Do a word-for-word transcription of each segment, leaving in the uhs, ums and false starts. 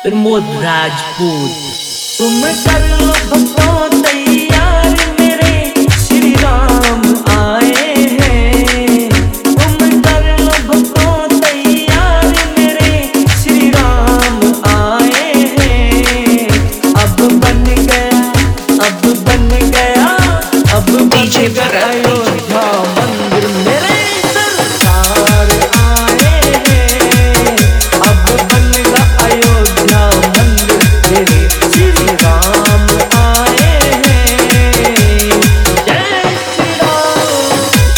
प्रमोद राजपूत। तुम कर लो भक्तों तैयार, मेरे श्री राम आए हैं। तुम कर लो भक्तों तैयार, मेरे श्री राम आए हैं। अब बन गया, अब बन गया, अब बन गया अयोध्या मंदिर, मेरे सरकार आए हैं। अब बन गया अयोध्या मंदिर, मेरे श्री राम आए हैं। जय श्री राम।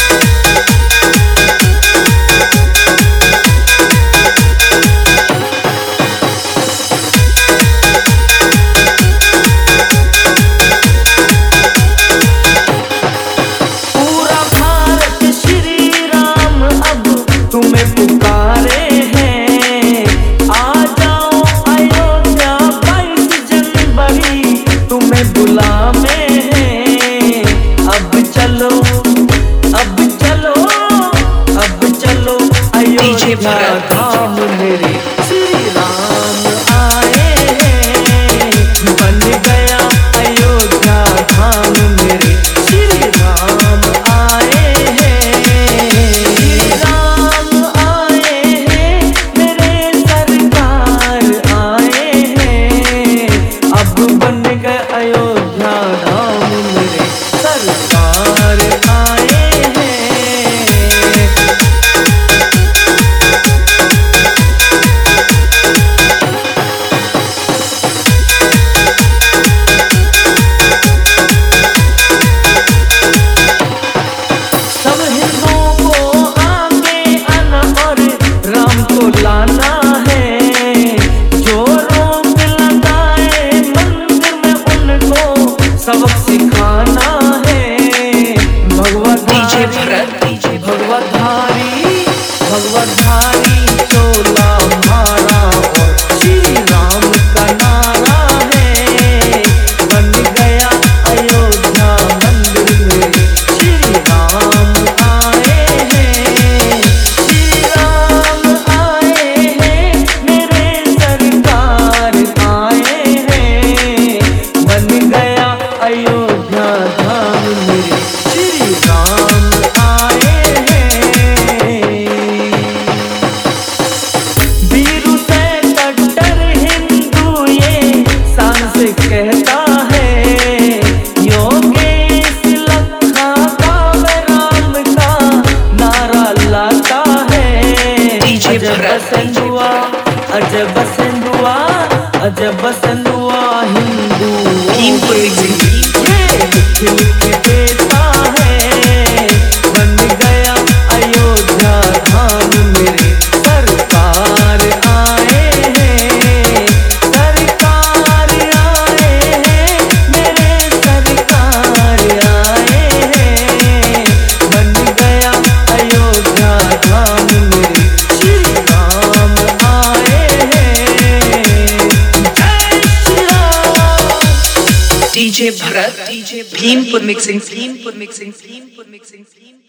पूरा भारत श्री राम अब तुम्हें पुकारे हैं। आ जाओ अयोध्या बाईस जनवरी तुम्हें बुलावे हैं। अब चलो, अब चलो, अब चलो अयोध्या धाम, मेरे श्री राम आए हैं। बन गया अयोध्या धाम, मेरे श्री राम आए हैं। श्री राम आए हैं, मेरे सरकार आए हैं। अब बन गए अयोध्या धाम, मेरे सरकार आए हैं। सब हिंदुओं को आगे आना और राम को लाना है। जो रोक लगाए मंदिर में उनको सबक सिखाना है। भगवतधारी, भगवतधारी, भगवतधारी चोला मारा और श्री राम का नारा है। बन गया अयोध्या मंदिर, मेरे श्री राम आए हैं। श्री राम आए हैं, मेरे सरकार आए हैं। बन गया अयोध्या धाम, मेरे श्री राम आए हैं। वीरू से कट्टर हिंदू ये शान से कहता है। योगेश लखा काव्य राम का नारा लाता है। अजब बसंदुआ, अजब बसंदुआ, अजब बसंदुआ हिंदू ये लिख लिख देता है। बन गया अयोध्या धाम, मेरे सरकार आए हैं। सरकार आए हैं, मेरे सरकार आए हैं। बन गया अयोध्या धाम, मेरे श्री राम आए हैं। जय Shri Ram. DJ Bharat, Bhimpur mixing, Bhimpur mixing, Bhimpur mixing.